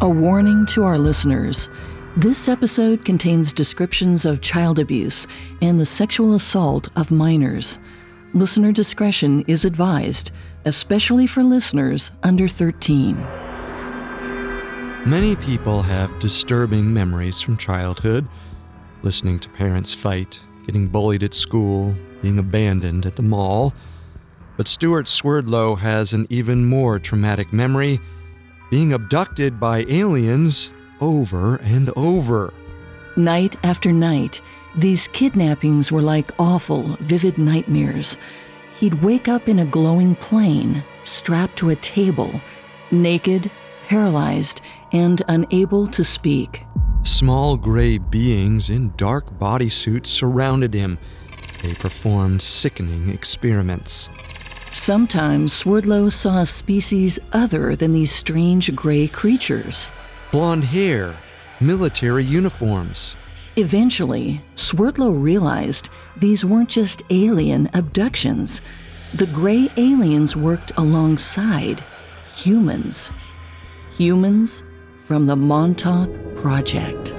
A warning to our listeners. This episode contains descriptions of child abuse and the sexual assault of minors. Listener discretion is advised, especially for listeners under 13. Many people have disturbing memories from childhood. Listening to parents fight, getting bullied at school, being abandoned at the mall. But Stuart Swerdlow has an even more traumatic memory: being abducted by aliens over and over. Night after night, these kidnappings were like awful, vivid nightmares. He'd wake up in a glowing plane, strapped to a table, naked, paralyzed, and unable to speak. Small gray beings in dark bodysuits surrounded him. They performed sickening experiments. Sometimes Swerdlow saw a species other than these strange gray creatures. Blonde hair, military uniforms. Eventually, Swerdlow realized these weren't just alien abductions. The gray aliens worked alongside humans. Humans from the Montauk Project.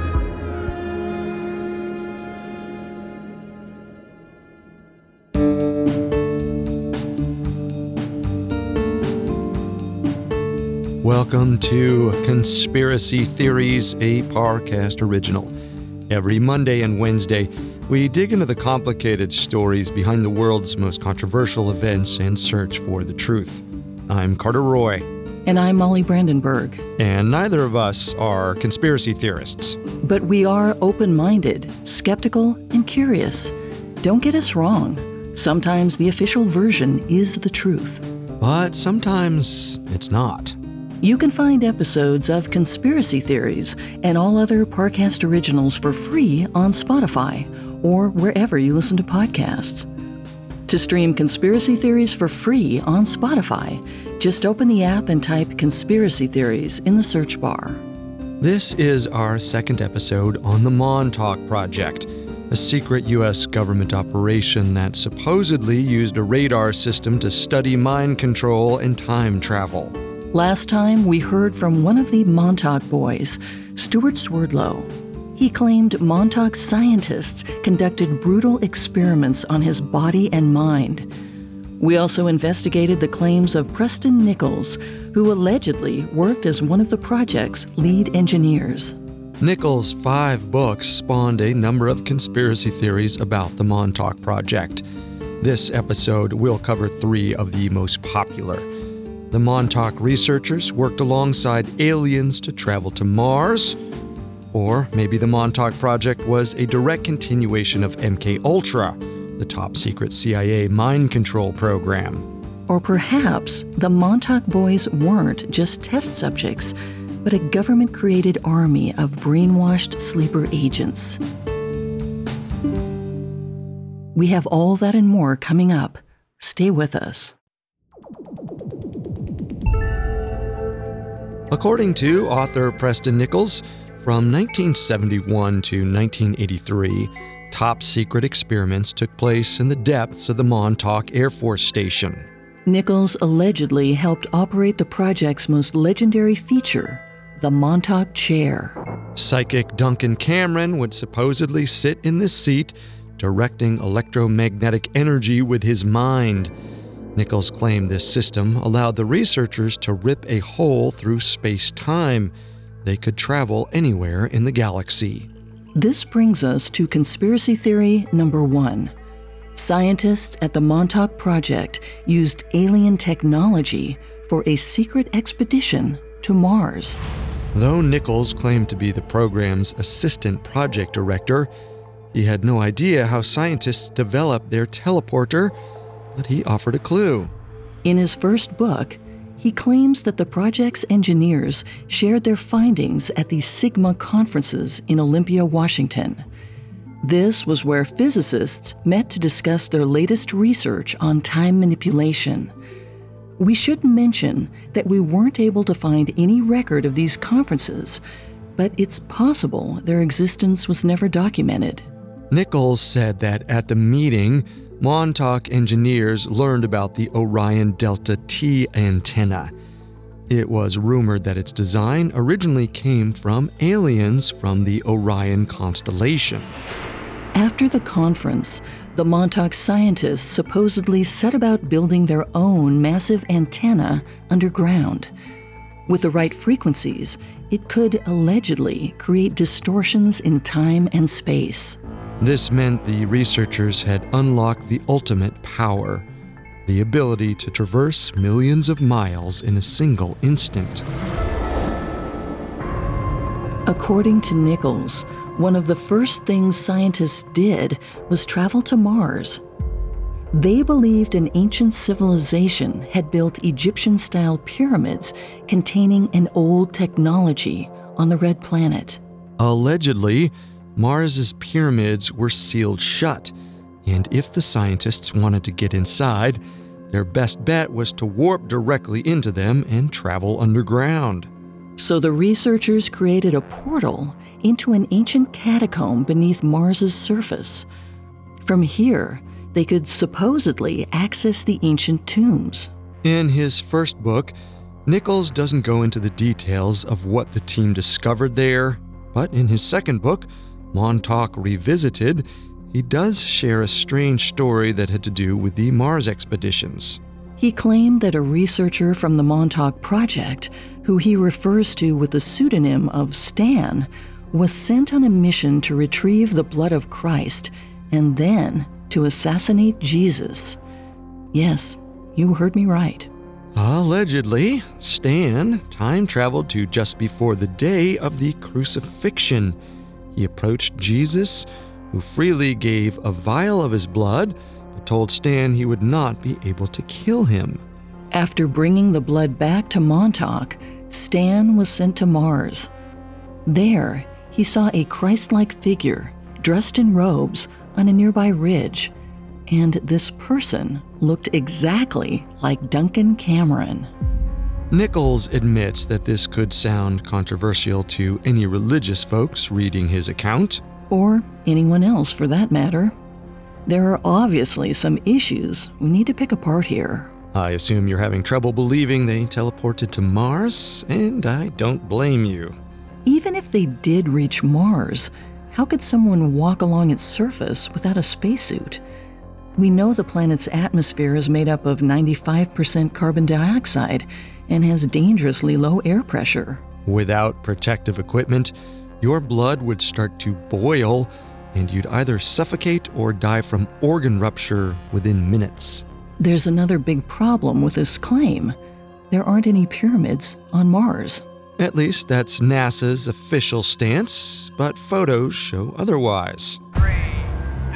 Welcome to Conspiracy Theories, a Parcast original. Every Monday and Wednesday, we dig into the complicated stories behind the world's most controversial events and search for the truth. I'm Carter Roy. And I'm Molly Brandenburg. And neither of us are conspiracy theorists. But we are open-minded, skeptical, and curious. Don't get us wrong. Sometimes the official version is the truth. But sometimes it's not. You can find episodes of Conspiracy Theories and all other Parcast originals for free on Spotify or wherever you listen to podcasts. To stream Conspiracy Theories for free on Spotify, just open the app and type Conspiracy Theories in the search bar. This is our second episode on the Montauk Project, a secret U.S. government operation that supposedly used a radar system to study mind control and time travel. Last time, we heard from one of the Montauk boys, Stuart Swerdlow. He claimed Montauk scientists conducted brutal experiments on his body and mind. We also investigated the claims of Preston Nichols, who allegedly worked as one of the project's lead engineers. Nichols' 5 books spawned a number of conspiracy theories about the Montauk Project. This episode will cover 3 of the most popular. The Montauk researchers worked alongside aliens to travel to Mars. Or maybe the Montauk Project was a direct continuation of MKUltra, the top-secret CIA mind control program. Or perhaps the Montauk boys weren't just test subjects, but a government-created army of brainwashed sleeper agents. We have all that and more coming up. Stay with us. According to author Preston Nichols, from 1971 to 1983, top-secret experiments took place in the depths of the Montauk Air Force Station. Nichols allegedly helped operate the project's most legendary feature, the Montauk Chair. Psychic Duncan Cameron would supposedly sit in this seat, directing electromagnetic energy with his mind. Nichols claimed this system allowed the researchers to rip a hole through space-time. They could travel anywhere in the galaxy. This brings us to conspiracy theory number 1. Scientists at the Montauk Project used alien technology for a secret expedition to Mars. Though Nichols claimed to be the program's assistant project director, he had no idea how scientists developed their teleporter, but he offered a clue. In his first book, he claims that the project's engineers shared their findings at the Sigma conferences in Olympia, Washington. This was where physicists met to discuss their latest research on time manipulation. We should mention that we weren't able to find any record of these conferences, but it's possible their existence was never documented. Nichols said that at the meeting, Montauk engineers learned about the Orion Delta T antenna. It was rumored that its design originally came from aliens from the Orion constellation. After the conference, the Montauk scientists supposedly set about building their own massive antenna underground. With the right frequencies, it could allegedly create distortions in time and space. This meant the researchers had unlocked the ultimate power, the ability to traverse millions of miles in a single instant. According to Nichols, one of the first things scientists did was travel to Mars. They believed an ancient civilization had built Egyptian-style pyramids containing an old technology on the Red Planet. Allegedly, Mars's pyramids were sealed shut, and if the scientists wanted to get inside, their best bet was to warp directly into them and travel underground. So the researchers created a portal into an ancient catacomb beneath Mars's surface. From here, they could supposedly access the ancient tombs. In his first book, Nichols doesn't go into the details of what the team discovered there, but in his second book, Montauk Revisited, he does share a strange story that had to do with the Mars expeditions. He claimed that a researcher from the Montauk Project, who he refers to with the pseudonym of Stan, was sent on a mission to retrieve the blood of Christ and then to assassinate Jesus. Yes, you heard me right. Allegedly, Stan time-traveled to just before the day of the crucifixion. He approached Jesus, who freely gave a vial of his blood, but told Stan he would not be able to kill him. After bringing the blood back to Montauk, Stan was sent to Mars. There, he saw a Christ-like figure, dressed in robes, on a nearby ridge, and this person looked exactly like Duncan Cameron. Nichols admits that this could sound controversial to any religious folks reading his account. Or anyone else, for that matter. There are obviously some issues we need to pick apart here. I assume you're having trouble believing they teleported to Mars, and I don't blame you. Even if they did reach Mars, how could someone walk along its surface without a spacesuit? We know the planet's atmosphere is made up of 95% carbon dioxide and has dangerously low air pressure. Without protective equipment, your blood would start to boil, and you'd either suffocate or die from organ rupture within minutes. There's another big problem with this claim. There aren't any pyramids on Mars. At least that's NASA's official stance, but photos show otherwise. 3, 2,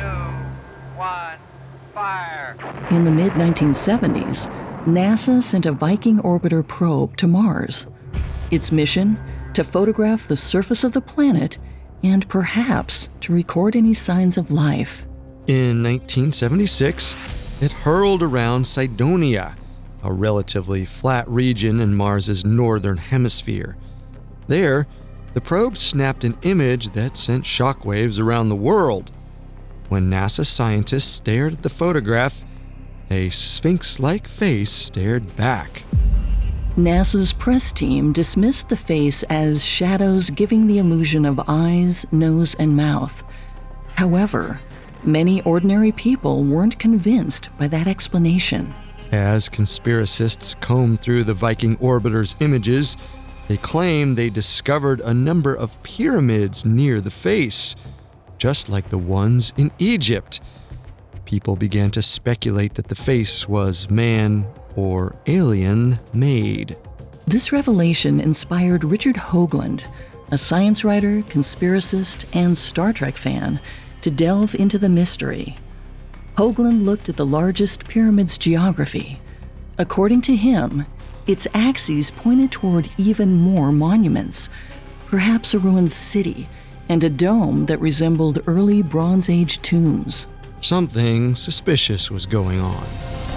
1, fire! In the mid-1970s, NASA sent a Viking orbiter probe to Mars. Its mission? To photograph the surface of the planet and perhaps to record any signs of life. In 1976, it hurled around Cydonia, a relatively flat region in Mars's northern hemisphere. There, the probe snapped an image that sent shockwaves around the world. When NASA scientists stared at the photograph, a sphinx-like face stared back. NASA's press team dismissed the face as shadows giving the illusion of eyes, nose, and mouth. However, many ordinary people weren't convinced by that explanation. As conspiracists comb through the Viking orbiter's images, they claim they discovered a number of pyramids near the face, just like the ones in Egypt. People began to speculate that the face was man or alien-made. This revelation inspired Richard Hoagland, a science writer, conspiracist, and Star Trek fan, to delve into the mystery. Hoagland looked at the largest pyramid's geography. According to him, its axes pointed toward even more monuments, perhaps a ruined city and a dome that resembled early Bronze Age tombs. Something suspicious was going on.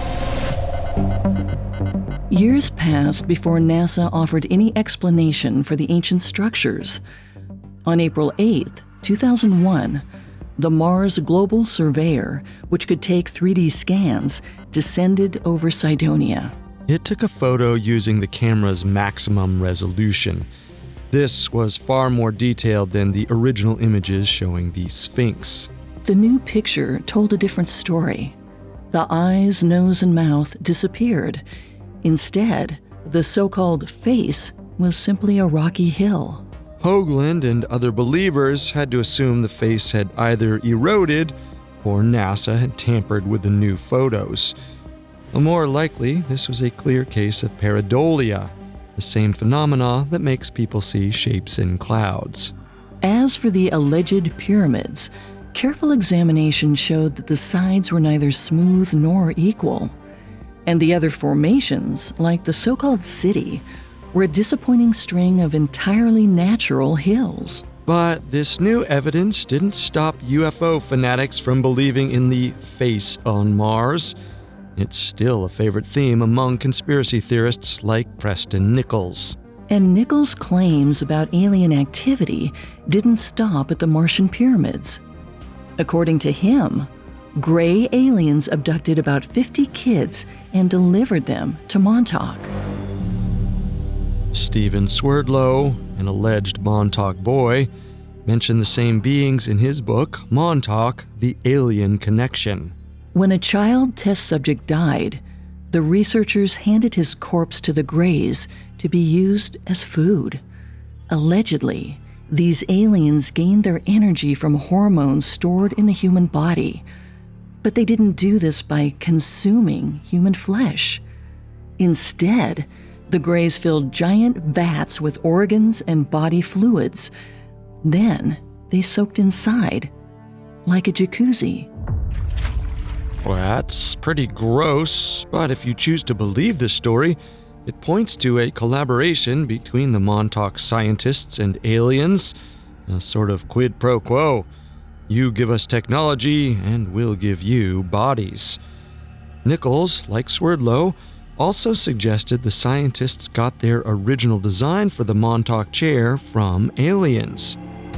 Years passed before NASA offered any explanation for the ancient structures. On April 8, 2001, the Mars Global Surveyor, which could take 3D scans, descended over Cydonia. It took a photo using the camera's maximum resolution. This was far more detailed than the original images showing the Sphinx. The new picture told a different story. The eyes, nose, and mouth disappeared. Instead, the so-called face was simply a rocky hill. Hoagland and other believers had to assume the face had either eroded or NASA had tampered with the new photos. More likely, this was a clear case of pareidolia, the same phenomena that makes people see shapes in clouds. As for the alleged pyramids, careful examination showed that the sides were neither smooth nor equal. And the other formations, like the so-called city, were a disappointing string of entirely natural hills. But this new evidence didn't stop UFO fanatics from believing in the face on Mars. It's still a favorite theme among conspiracy theorists like Preston Nichols. And Nichols' claims about alien activity didn't stop at the Martian pyramids. According to him, gray aliens abducted about 50 kids and delivered them to Montauk. Stephen Swerdlow, an alleged Montauk boy, mentioned the same beings in his book, Montauk, The Alien Connection. When a child test subject died, the researchers handed his corpse to the Greys to be used as food. Allegedly, these aliens gained their energy from hormones stored in the human body, but they didn't do this by consuming human flesh. Instead, the Greys filled giant vats with organs and body fluids. Then they soaked inside, like a jacuzzi. Well, that's pretty gross, but if you choose to believe this story, it points to a collaboration between the Montauk scientists and aliens, a sort of quid pro quo. You give us technology, and we'll give you bodies. Nichols, like Swerdlow, also suggested the scientists got their original design for the Montauk chair from aliens.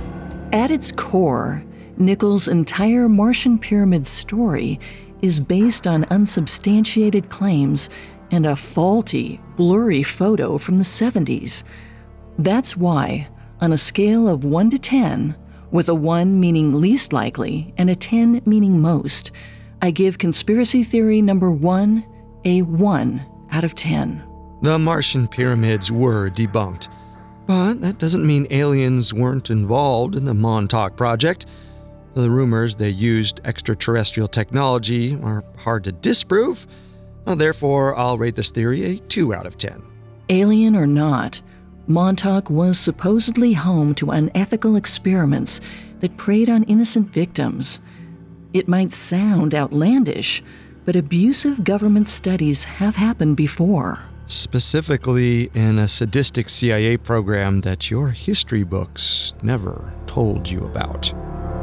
At its core, Nichols' entire Martian pyramid story is based on unsubstantiated claims and a faulty, blurry photo from the 70s. That's why, on a scale of 1 to 10, with a 1 meaning least likely and a 10 meaning most, I give conspiracy theory number 1 a 1 out of 10. The Martian pyramids were debunked, but that doesn't mean aliens weren't involved in the Montauk project. The rumors they used extraterrestrial technology are hard to disprove. Therefore, I'll rate this theory a 2 out of 10. Alien or not, Montauk was supposedly home to unethical experiments that preyed on innocent victims. It might sound outlandish, but abusive government studies have happened before. Specifically in a sadistic CIA program that your history books never told you about.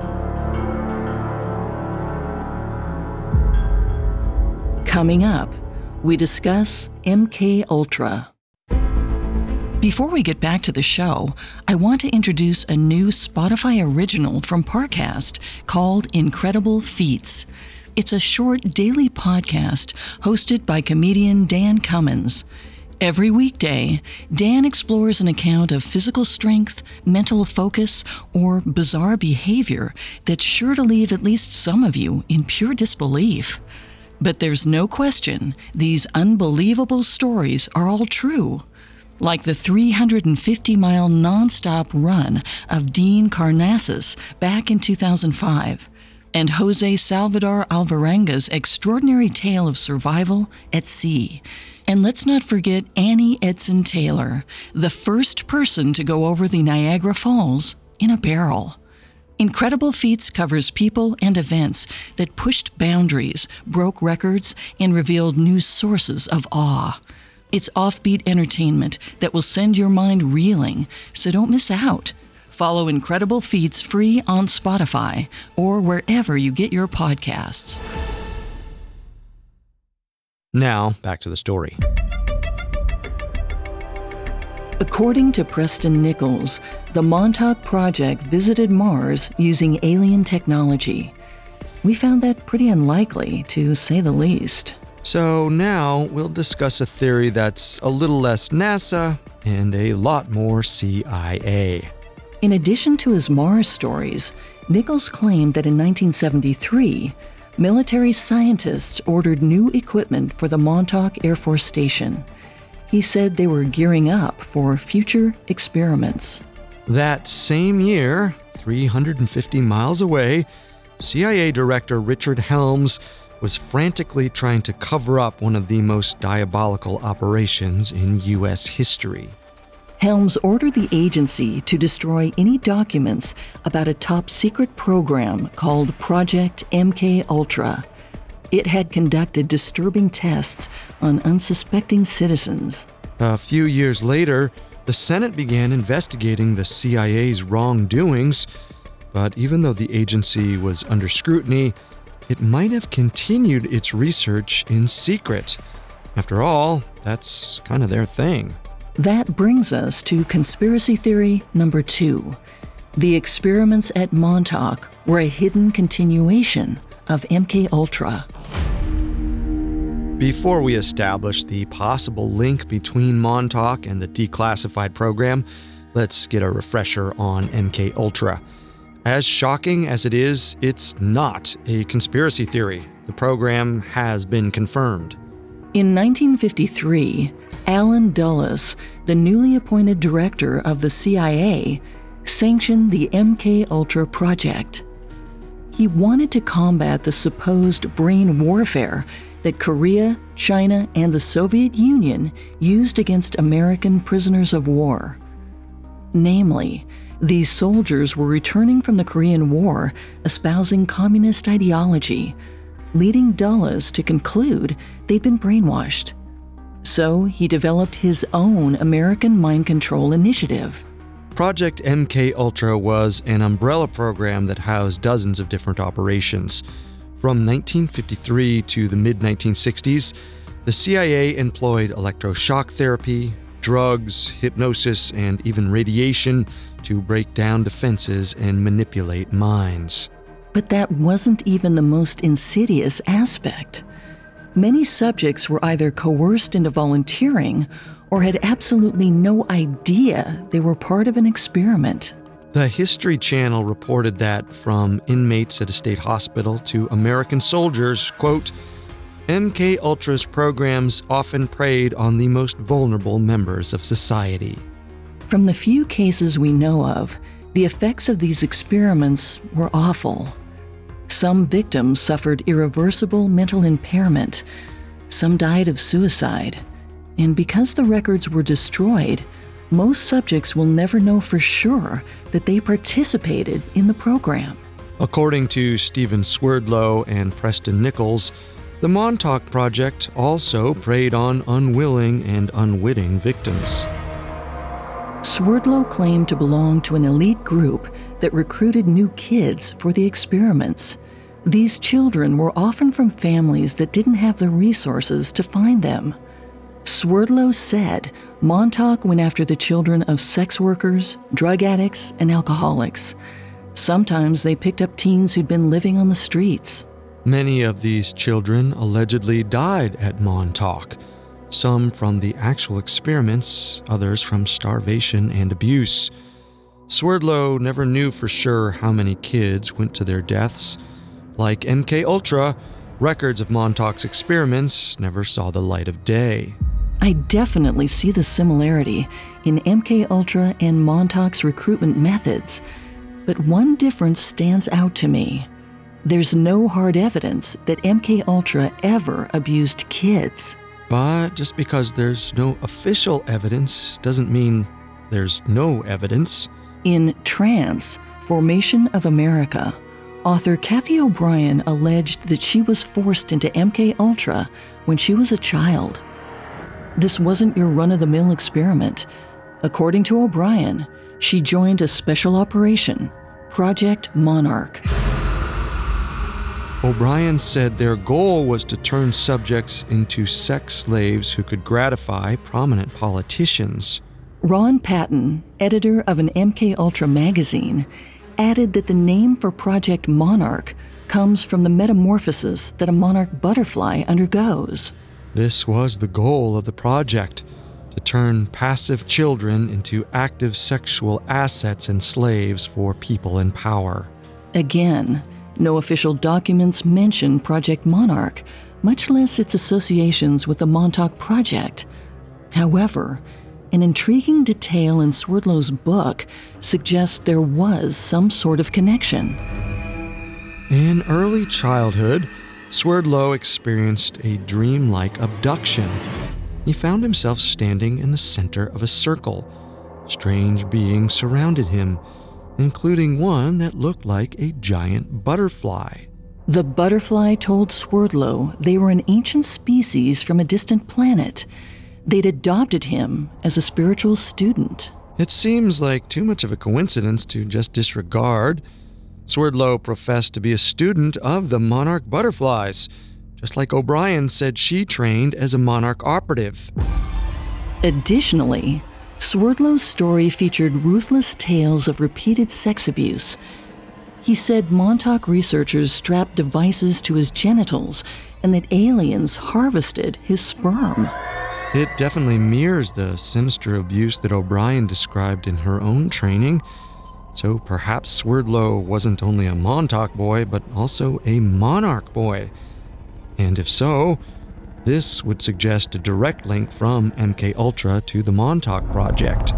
Coming up, we discuss MK Ultra. Before we get back to the show, I want to introduce a new Spotify original from Parcast called Incredible Feats. It's a short daily podcast hosted by comedian Dan Cummins. Every weekday, Dan explores an account of physical strength, mental focus, or bizarre behavior that's sure to leave at least some of you in pure disbelief. But there's no question these unbelievable stories are all true. Like the 350-mile nonstop run of Dean Karnazes back in 2005, and Jose Salvador Alvarenga's extraordinary tale of survival at sea. And let's not forget Annie Edson Taylor, the first person to go over the Niagara Falls in a barrel. Incredible Feats covers people and events that pushed boundaries, broke records, and revealed new sources of awe. It's offbeat entertainment that will send your mind reeling, so don't miss out. Follow Incredible Feats free on Spotify or wherever you get your podcasts. Now, back to the story. According to Preston Nichols, the Montauk Project visited Mars using alien technology. We found that pretty unlikely, to say the least. So now we'll discuss a theory that's a little less NASA and a lot more CIA. In addition to his Mars stories, Nichols claimed that in 1973, military scientists ordered new equipment for the Montauk Air Force Station. He said they were gearing up for future experiments. That same year, 350 miles away, CIA Director Richard Helms was frantically trying to cover up one of the most diabolical operations in U.S. history. Helms ordered the agency to destroy any documents about a top-secret program called Project MK-Ultra. It had conducted disturbing tests on unsuspecting citizens. A few years later, the Senate began investigating the CIA's wrongdoings, but even though the agency was under scrutiny, it might have continued its research in secret. After all, that's kind of their thing. That brings us to conspiracy theory number 2. The experiments at Montauk were a hidden continuation of MK-Ultra. Before we establish the possible link between Montauk and the declassified program, let's get a refresher on MK-Ultra. As shocking as it is, it's not a conspiracy theory. The program has been confirmed. In 1953, Allen Dulles, the newly appointed director of the CIA, sanctioned the MK-Ultra project. He wanted to combat the supposed brain warfare that Korea, China, and the Soviet Union used against American prisoners of war. Namely, these soldiers were returning from the Korean War espousing communist ideology, leading Dulles to conclude they'd been brainwashed. So he developed his own American mind control initiative. Project MK-Ultra was an umbrella program that housed dozens of different operations. From 1953 to the mid-1960s, the CIA employed electroshock therapy, drugs, hypnosis, and even radiation to break down defenses and manipulate minds. But that wasn't even the most insidious aspect. Many subjects were either coerced into volunteering or had absolutely no idea they were part of an experiment. The History Channel reported that from inmates at a state hospital to American soldiers, quote, MK-Ultra's programs often preyed on the most vulnerable members of society. From the few cases we know of, the effects of these experiments were awful. Some victims suffered irreversible mental impairment. Some died of suicide. And because the records were destroyed, most subjects will never know for sure that they participated in the program. According to Stephen Swerdlow and Preston Nichols, the Montauk Project also preyed on unwilling and unwitting victims. Swerdlow claimed to belong to an elite group that recruited new kids for the experiments. These children were often from families that didn't have the resources to find them. Swerdlow said Montauk went after the children of sex workers, drug addicts, and alcoholics. Sometimes they picked up teens who'd been living on the streets. Many of these children allegedly died at Montauk, some from the actual experiments, others from starvation and abuse. Swerdlow never knew for sure how many kids went to their deaths. Like MK-Ultra, records of Montauk's experiments never saw the light of day. I definitely see the similarity in MK-Ultra and Montauk's recruitment methods, but one difference stands out to me. There's no hard evidence that MK-Ultra ever abused kids. But just because there's no official evidence doesn't mean there's no evidence. In Trance, Formation of America, author Kathy O'Brien alleged that she was forced into MK-Ultra when she was a child. This wasn't your run-of-the-mill experiment. According to O'Brien, she joined a special operation, Project Monarch. O'Brien said their goal was to turn subjects into sex slaves who could gratify prominent politicians. Ron Patton, editor of an MK-Ultra magazine, added that the name for Project Monarch comes from the metamorphosis that a monarch butterfly undergoes. This was the goal of the project, to turn passive children into active sexual assets and slaves for people in power. Again, no official documents mention Project Monarch, much less its associations with the Montauk Project. However, an intriguing detail in Swerdlow's book suggests there was some sort of connection. In early childhood, Swerdlow experienced a dreamlike abduction. He found himself standing in the center of a circle. Strange beings surrounded him, including one that looked like a giant butterfly. The butterfly told Swerdlow they were an ancient species from a distant planet. They'd adopted him as a spiritual student. It seems like too much of a coincidence to just disregard. Swerdlow professed to be a student of the Monarch butterflies, just like O'Brien said she trained as a Monarch operative. Additionally, Swerdlow's story featured ruthless tales of repeated sex abuse. He said Montauk researchers strapped devices to his genitals and that aliens harvested his sperm. It definitely mirrors the sinister abuse that O'Brien described in her own training. So perhaps Swerdlow wasn't only a Montauk boy, but also a Monarch boy. And if so, this would suggest a direct link from MKUltra to the Montauk Project.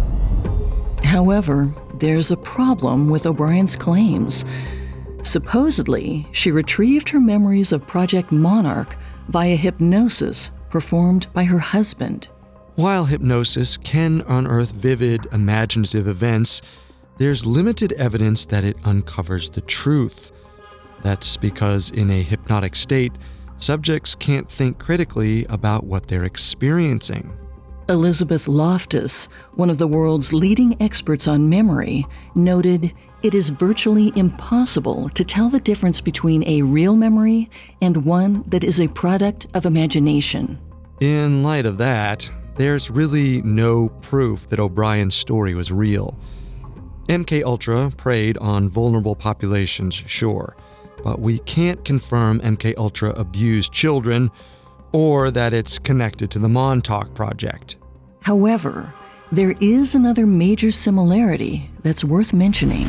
However, there's a problem with O'Brien's claims. Supposedly, she retrieved her memories of Project Monarch via hypnosis performed by her husband. While hypnosis can unearth vivid, imaginative events, there's limited evidence that it uncovers the truth. That's because in a hypnotic state, subjects can't think critically about what they're experiencing. Elizabeth Loftus, one of the world's leading experts on memory, noted it is virtually impossible to tell the difference between a real memory and one that is a product of imagination. In light of that, there's really no proof that O'Brien's story was real. MKUltra preyed on vulnerable populations, sure, but we can't confirm MKUltra abused children or that it's connected to the Montauk Project. However, there is another major similarity that's worth mentioning.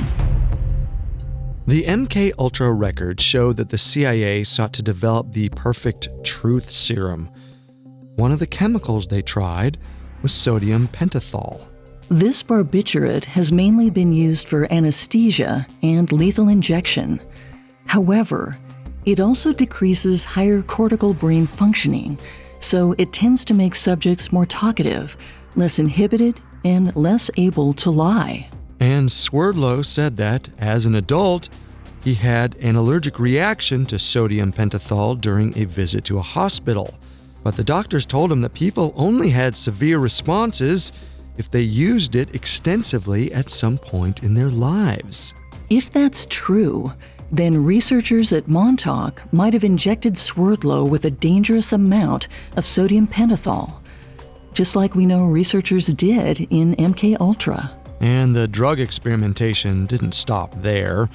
The MKUltra records show that the CIA sought to develop the perfect truth serum. One of the chemicals they tried was sodium pentothal. This barbiturate has mainly been used for anesthesia and lethal injection. However, it also decreases higher cortical brain functioning, so it tends to make subjects more talkative, less inhibited, and less able to lie. And Swerdlow said that, as an adult, he had an allergic reaction to sodium pentothal during a visit to a hospital. But the doctors told him that people only had severe responses if they used it extensively at some point in their lives. If that's true, then researchers at Montauk might have injected Swerdlow with a dangerous amount of sodium pentothal, just like we know researchers did in MKUltra. And the drug experimentation didn't stop there.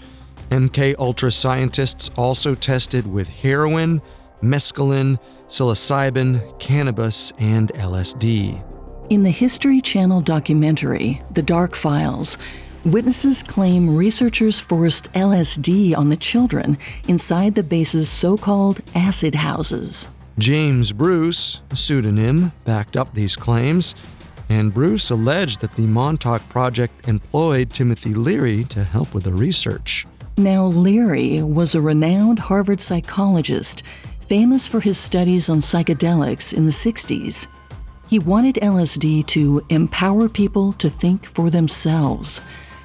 MKUltra scientists also tested with heroin, mescaline, psilocybin, cannabis, and LSD. In the History Channel documentary, The Dark Files, witnesses claim researchers forced LSD on the children inside the base's so-called acid houses. James Bruce, a pseudonym, backed up these claims, and Bruce alleged that the Montauk Project employed Timothy Leary to help with the research. Now, Leary was a renowned Harvard psychologist, famous for his studies on psychedelics in the 60s. He wanted LSD to empower people to think for themselves.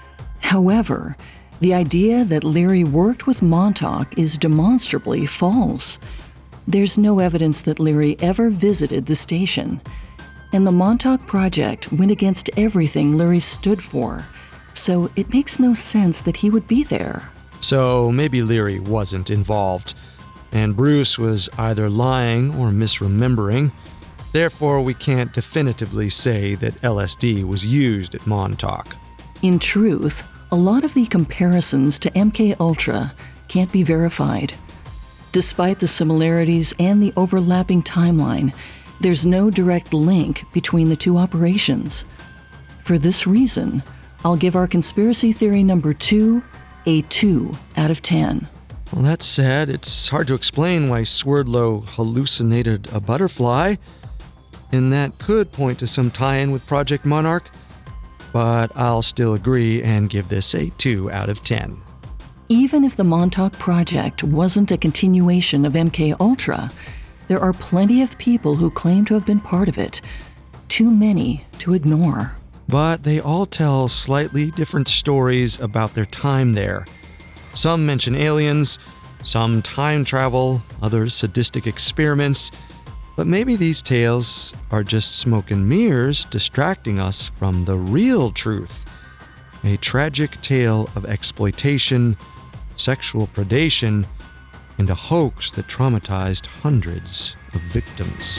However, the idea that Leary worked with Montauk is demonstrably false. There's no evidence that Leary ever visited the station, and the Montauk Project went against everything Leary stood for, so it makes no sense that he would be there. So maybe Leary wasn't involved, and Bruce was either lying or misremembering. Therefore, we can't definitively say that LSD was used at Montauk. In truth, a lot of the comparisons to MKUltra can't be verified. Despite the similarities and the overlapping timeline, there's no direct link between the two operations. For this reason, I'll give our conspiracy theory number 2 a 2 out of 10. Well, that said, it's hard to explain why Swerdlow hallucinated a butterfly, and that could point to some tie-in with Project Monarch, but I'll still agree and give this a 2 out of 10. Even if the Montauk Project wasn't a continuation of MKUltra, there are plenty of people who claim to have been part of it. Too many to ignore. But they all tell slightly different stories about their time there. Some mention aliens, some time travel, others sadistic experiments. But maybe these tales are just smoke and mirrors distracting us from the real truth. A tragic tale of exploitation, sexual predation, and a hoax that traumatized hundreds of victims.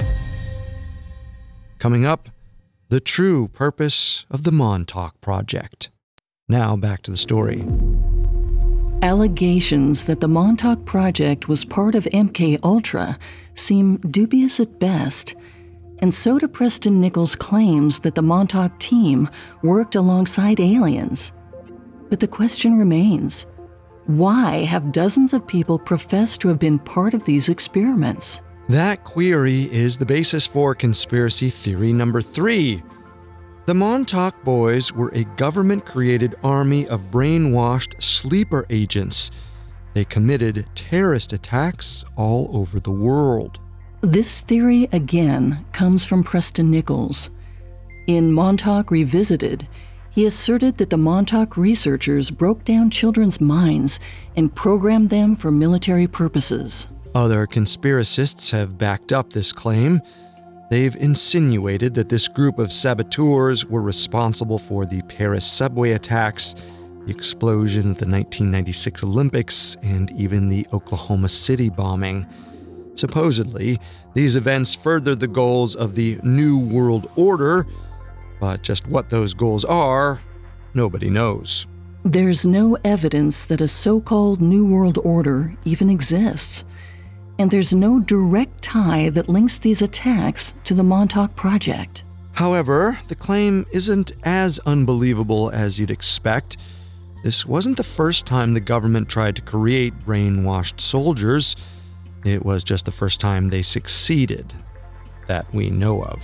Coming up, the true purpose of the Montauk Project. Now back to the story. Allegations that the Montauk Project was part of MKUltra seem dubious at best, and so do Preston Nichols' claims that the Montauk team worked alongside aliens. But the question remains, why have dozens of people professed to have been part of these experiments? That query is the basis for conspiracy theory number 3. The Montauk Boys were a government-created army of brainwashed sleeper agents. They committed terrorist attacks all over the world. This theory, again, comes from Preston Nichols. In Montauk Revisited, he asserted that the Montauk researchers broke down children's minds and programmed them for military purposes. Other conspiracists have backed up this claim. They've insinuated that this group of saboteurs were responsible for the Paris subway attacks, the explosion of the 1996 Olympics, and even the Oklahoma City bombing. Supposedly, these events furthered the goals of the New World Order, but just what those goals are, nobody knows. There's no evidence that a so-called New World Order even exists, and there's no direct tie that links these attacks to the Montauk Project. However, the claim isn't as unbelievable as you'd expect. This wasn't the first time the government tried to create brainwashed soldiers. It was just the first time they succeeded, that we know of.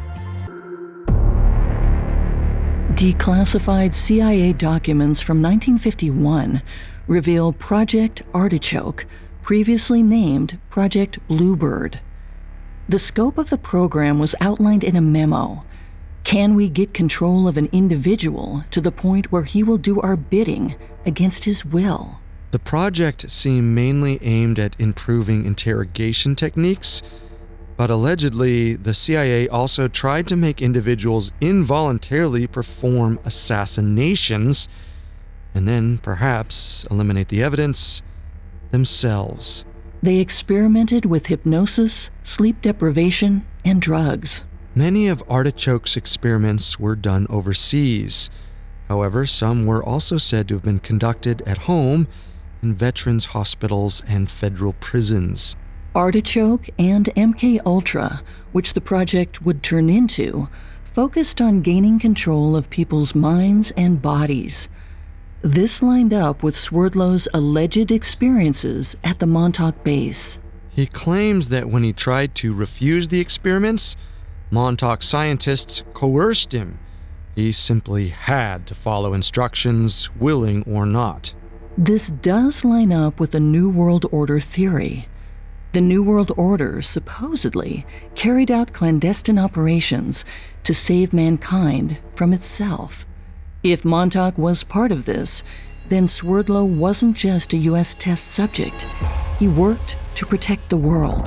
Declassified CIA documents from 1951 reveal Project Artichoke, previously named Project Bluebird. The scope of the program was outlined in a memo. Can we get control of an individual to the point where he will do our bidding against his will? The project seemed mainly aimed at improving interrogation techniques, but allegedly the CIA also tried to make individuals involuntarily perform assassinations and then perhaps eliminate the evidence themselves. They experimented with hypnosis, sleep deprivation, and drugs. Many of Artichoke's experiments were done overseas. However, some were also said to have been conducted at home in veterans' hospitals and federal prisons. Artichoke and MKUltra, which the project would turn into, focused on gaining control of people's minds and bodies. This lined up with Swerdlow's alleged experiences at the Montauk base. He claims that when he tried to refuse the experiments, Montauk scientists coerced him. He simply had to follow instructions, willing or not. This does line up with the New World Order theory. The New World Order supposedly carried out clandestine operations to save mankind from itself. If Montauk was part of this, then Swerdlow wasn't just a U.S. test subject. He worked to protect the world.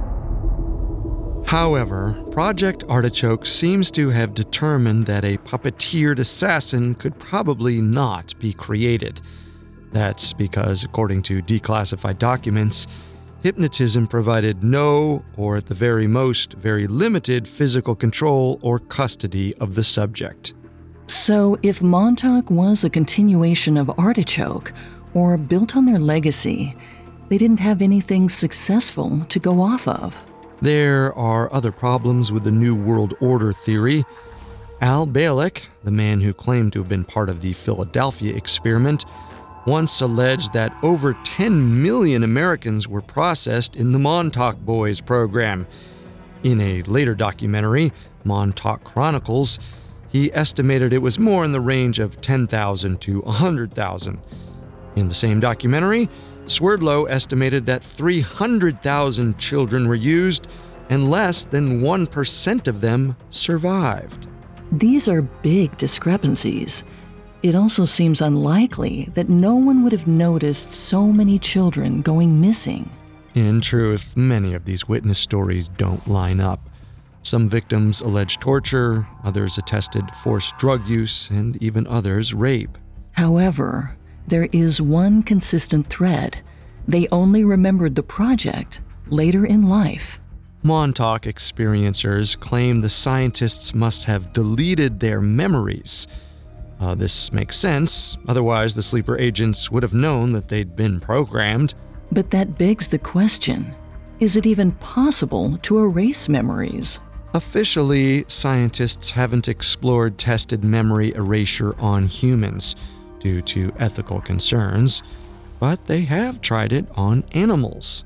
However, Project Artichoke seems to have determined that a puppeteered assassin could probably not be created. That's because, according to declassified documents, hypnotism provided no, or at the very most, very limited physical control or custody of the subject. So if Montauk was a continuation of Artichoke, or built on their legacy. They didn't have anything successful to go off of. There are other problems with the New World Order theory. Al Bielek, the man who claimed to have been part of the Philadelphia experiment, once alleged that over 10 million Americans were processed in the Montauk Boys program. In a later documentary, Montauk Chronicles, he estimated it was more in the range of 10,000 to 100,000. In the same documentary, Swerdlow estimated that 300,000 children were used and less than 1% of them survived. These are big discrepancies. It also seems unlikely that no one would have noticed so many children going missing. In truth, many of these witness stories don't line up. Some victims allege torture, others attested forced drug use, and even others rape. However, there is one consistent thread. They only remembered the project later in life. Montauk experiencers claim the scientists must have deleted their memories. This makes sense. Otherwise, the sleeper agents would have known that they'd been programmed. But that begs the question, is it even possible to erase memories? Officially, scientists haven't explored tested memory erasure on humans due to ethical concerns, but they have tried it on animals.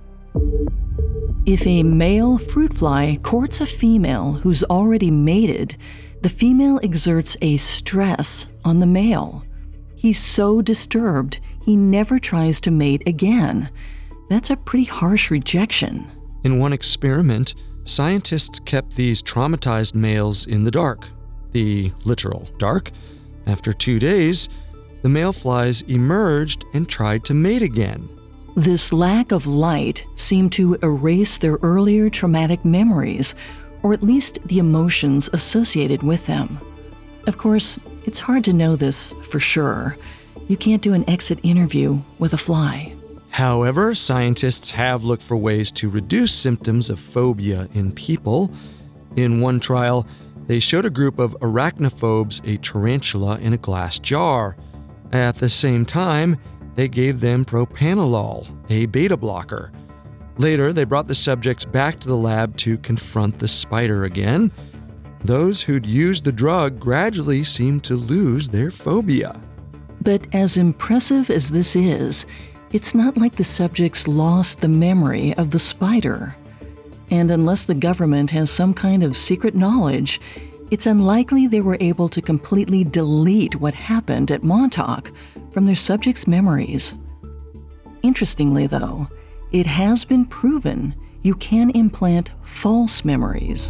If a male fruit fly courts a female who's already mated, the female exerts a stress on the male. He's so disturbed, he never tries to mate again. That's a pretty harsh rejection. In one experiment, scientists kept these traumatized males in the dark, the literal dark. After 2 days, the male flies emerged and tried to mate again. This lack of light seemed to erase their earlier traumatic memories, or at least the emotions associated with them. Of course, it's hard to know this for sure. You can't do an exit interview with a fly. However, scientists have looked for ways to reduce symptoms of phobia in people. In one trial, they showed a group of arachnophobes a tarantula in a glass jar. At the same time, they gave them propranolol, a beta blocker. Later, they brought the subjects back to the lab to confront the spider again. Those who'd used the drug gradually seemed to lose their phobia. But as impressive as this is, it's not like the subjects lost the memory of the spider. And unless the government has some kind of secret knowledge, it's unlikely they were able to completely delete what happened at Montauk from their subjects' memories. Interestingly, though, it has been proven you can implant false memories.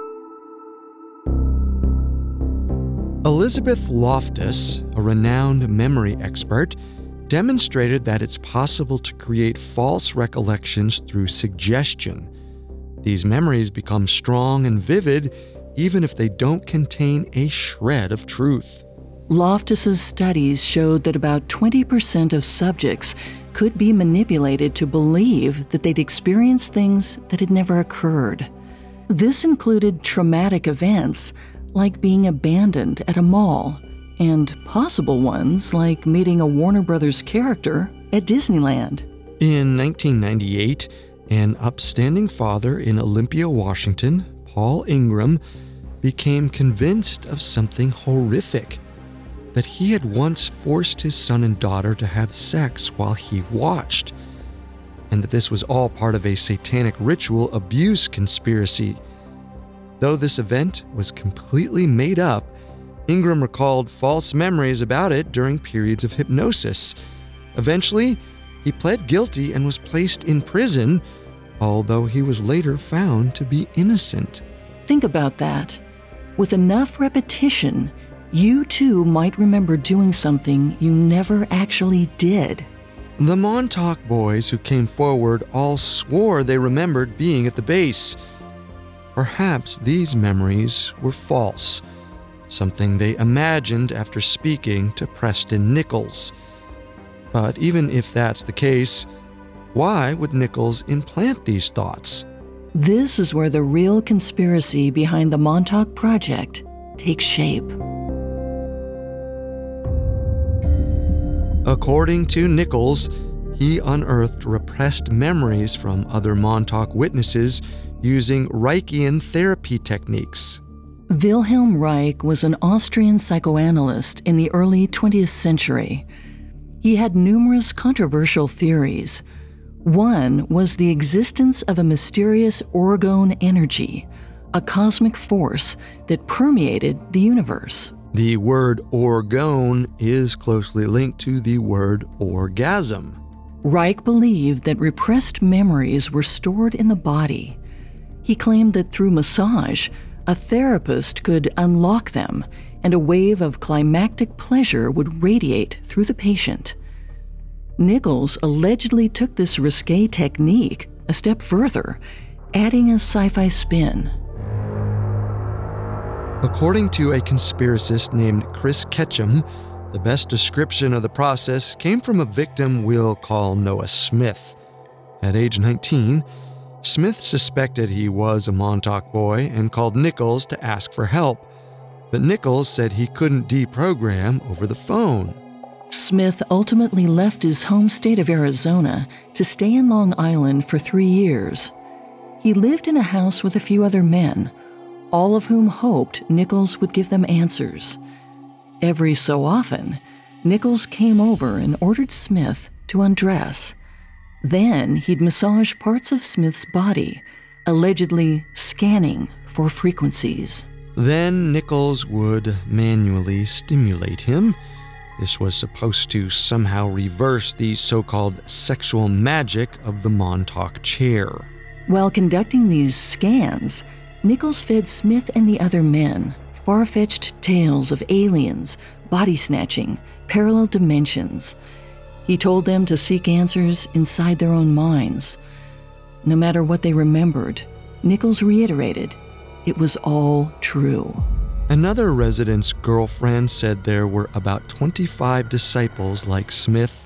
Elizabeth Loftus, a renowned memory expert, demonstrated that it's possible to create false recollections through suggestion. These memories become strong and vivid even if they don't contain a shred of truth. Loftus's studies showed that about 20% of subjects could be manipulated to believe that they'd experienced things that had never occurred. This included traumatic events like being abandoned at a mall, and possible ones like meeting a Warner Brothers character at Disneyland. In 1998, an upstanding father in Olympia, Washington, Paul Ingram, became convinced of something horrific, that he had once forced his son and daughter to have sex while he watched, and that this was all part of a satanic ritual abuse conspiracy. Though this event was completely made up, Ingram recalled false memories about it during periods of hypnosis. Eventually, he pled guilty and was placed in prison, although he was later found to be innocent. Think about that. With enough repetition, you too might remember doing something you never actually did. The Montauk boys who came forward all swore they remembered being at the base. Perhaps these memories were false, something they imagined after speaking to Preston Nichols. But even if that's the case, why would Nichols implant these thoughts? This is where the real conspiracy behind the Montauk Project takes shape. According to Nichols, he unearthed repressed memories from other Montauk witnesses using Reichian therapy techniques. Wilhelm Reich was an Austrian psychoanalyst in the early 20th century. He had numerous controversial theories. One was the existence of a mysterious orgone energy, a cosmic force that permeated the universe. The word orgone is closely linked to the word orgasm. Reich believed that repressed memories were stored in the body. He claimed that through massage, a therapist could unlock them and a wave of climactic pleasure would radiate through the patient. Nichols allegedly took this risque technique a step further, adding a sci-fi spin. According to a conspiracist named Chris Ketchum, the best description of the process came from a victim we'll call Noah Smith. At age 19, Smith suspected he was a Montauk boy and called Nichols to ask for help, but Nichols said he couldn't deprogram over the phone. Smith ultimately left his home state of Arizona to stay in Long Island for 3 years. He lived in a house with a few other men, all of whom hoped Nichols would give them answers. Every so often, Nichols came over and ordered Smith to undress. Then he'd massage parts of Smith's body, allegedly scanning for frequencies. Then Nichols would manually stimulate him. This was supposed to somehow reverse the so-called sexual magic of the Montauk chair. While conducting these scans, Nichols fed Smith and the other men far-fetched tales of aliens, body snatching, parallel dimensions. He told them to seek answers inside their own minds. No matter what they remembered, Nichols reiterated, it was all true. Another resident's girlfriend said there were about 25 disciples like Smith.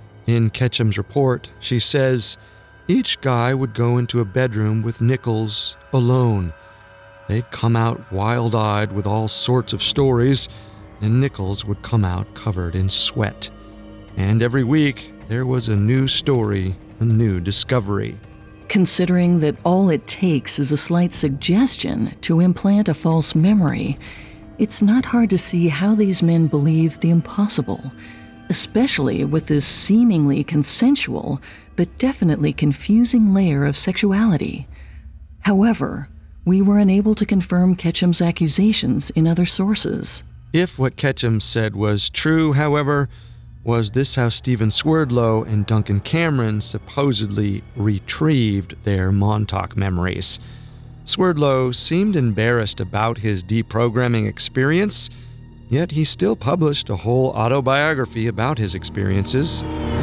In Ketchum's report, she says, each guy would go into a bedroom with Nichols alone. They'd come out wild-eyed with all sorts of stories, and Nichols would come out covered in sweat. And every week, there was a new story, a new discovery. Considering that all it takes is a slight suggestion to implant a false memory, it's not hard to see how these men believed the impossible, especially with this seemingly consensual but definitely confusing layer of sexuality. However, we were unable to confirm Ketchum's accusations in other sources. If what Ketchum said was true, however, was this how Stephen Swerdlow and Duncan Cameron supposedly retrieved their Montauk memories? Swerdlow seemed embarrassed about his deprogramming experience, yet he still published a whole autobiography about his experiences.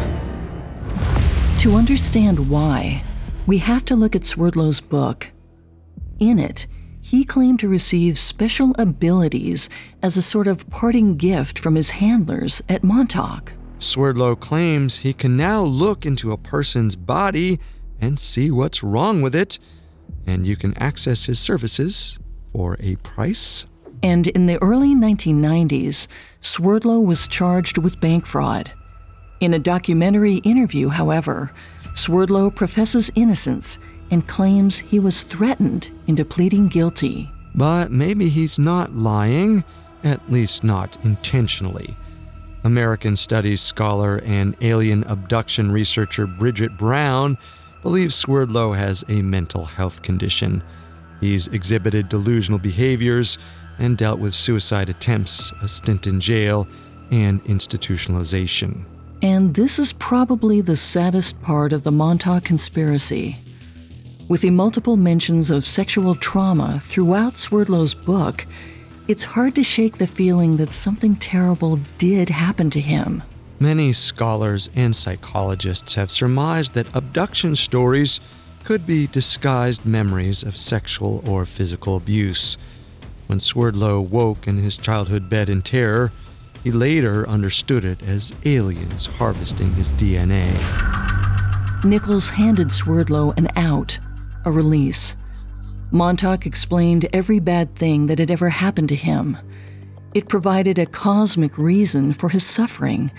To understand why, we have to look at Swerdlow's book. In it, he claimed to receive special abilities as a sort of parting gift from his handlers at Montauk. Swerdlow claims he can now look into a person's body and see what's wrong with it, and you can access his services for a price. And in the early 1990s, Swerdlow was charged with bank fraud. In a documentary interview, however, Swerdlow professes innocence and claims he was threatened into pleading guilty. But maybe he's not lying, at least not intentionally. American Studies scholar and alien abduction researcher Bridget Brown believes Swerdlow has a mental health condition. He's exhibited delusional behaviors and dealt with suicide attempts, a stint in jail, and institutionalization. And this is probably the saddest part of the Montauk conspiracy. With the multiple mentions of sexual trauma throughout Swerdlow's book, it's hard to shake the feeling that something terrible did happen to him. Many scholars and psychologists have surmised that abduction stories could be disguised memories of sexual or physical abuse. When Swerdlow woke in his childhood bed in terror, he later understood it as aliens harvesting his DNA. Nichols handed Swerdlow an out, a release. Montauk explained every bad thing that had ever happened to him. It provided a cosmic reason for his suffering,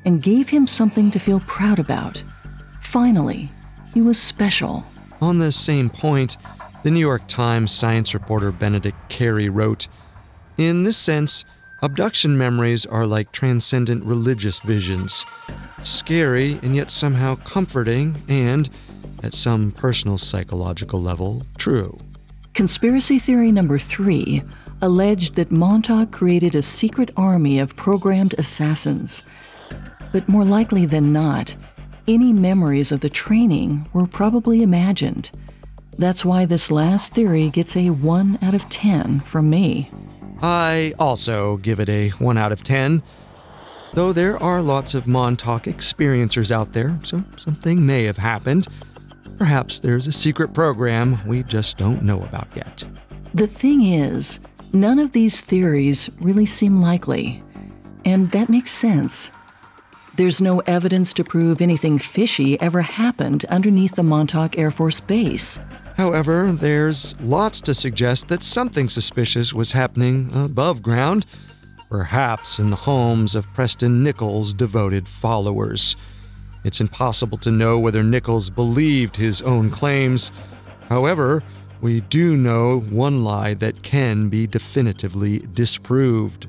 and gave him something to feel proud about. Finally, he was special. On the same point, the New York Times science reporter Benedict Carey wrote, "In this sense, abduction memories are like transcendent religious visions, scary and yet somehow comforting and, at some personal psychological level, true." Conspiracy theory number 3 alleged that Montauk created a secret army of programmed assassins. But more likely than not, any memories of the training were probably imagined. That's why this last theory gets a 1 out of 10 from me. I also give it a 1 out of 10. Though there are lots of Montauk experiencers out there, so something may have happened. Perhaps there's a secret program we just don't know about yet. The thing is, none of these theories really seem likely. And that makes sense. There's no evidence to prove anything fishy ever happened underneath the Montauk Air Force Base. However, there's lots to suggest that something suspicious was happening above ground, perhaps in the homes of Preston Nichols' devoted followers. It's impossible to know whether Nichols believed his own claims. However, we do know one lie that can be definitively disproved.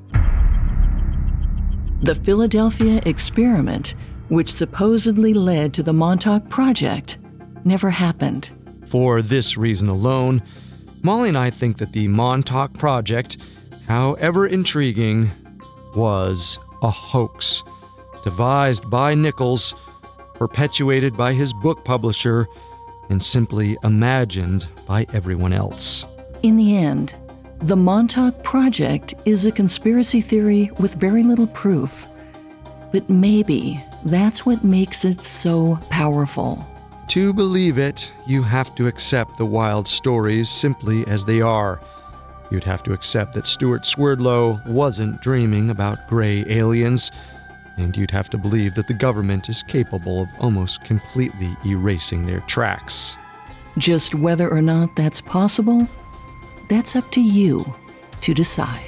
The Philadelphia experiment, which supposedly led to the Montauk Project, never happened. For this reason alone, Molly and I think that the Montauk Project, however intriguing, was a hoax, devised by Nichols, perpetuated by his book publisher, and simply imagined by everyone else. In the end, the Montauk Project is a conspiracy theory with very little proof. But maybe that's what makes it so powerful. To believe it, you have to accept the wild stories simply as they are. You'd have to accept that Stuart Swerdlow wasn't dreaming about gray aliens, and you'd have to believe that the government is capable of almost completely erasing their tracks. Just whether or not that's possible, that's up to you to decide.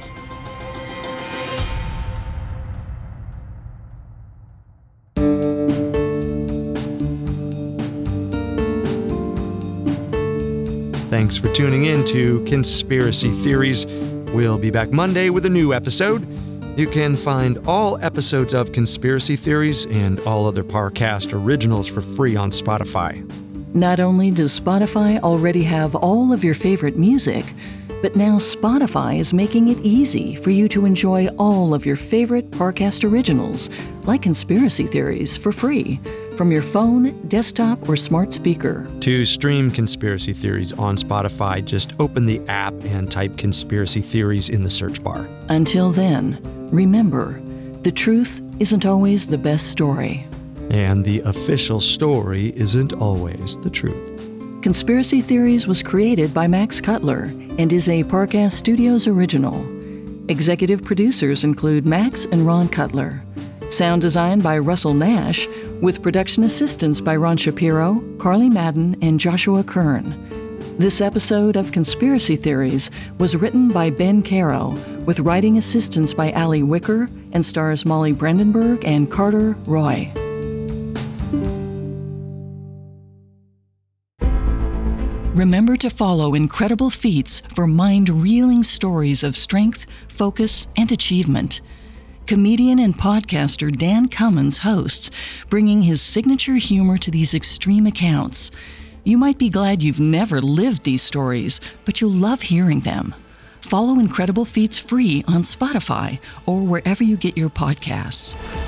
Thanks for tuning in to Conspiracy Theories. We'll be back Monday with a new episode. You can find all episodes of Conspiracy Theories and all other Parcast originals for free on Spotify. Not only does Spotify already have all of your favorite music, but now Spotify is making it easy for you to enjoy all of your favorite Parcast originals, like Conspiracy Theories, for free from your phone, desktop, or smart speaker. To stream Conspiracy Theories on Spotify, just open the app and type Conspiracy Theories in the search bar. Until then, remember, the truth isn't always the best story. And the official story isn't always the truth. Conspiracy Theories was created by Max Cutler and is a Parcast Studios original. Executive producers include Max and Ron Cutler. Sound design by Russell Nash, with production assistance by Ron Shapiro, Carly Madden, and Joshua Kern. This episode of Conspiracy Theories was written by Ben Caro, with writing assistance by Allie Wicker, and stars Molly Brandenburg and Carter Roy. Remember to follow Incredible Feats for mind-reeling stories of strength, focus, and achievement. Comedian and podcaster Dan Cummins hosts, bringing his signature humor to these extreme accounts. You might be glad you've never lived these stories, but you'll love hearing them. Follow Incredible Feats free on Spotify or wherever you get your podcasts.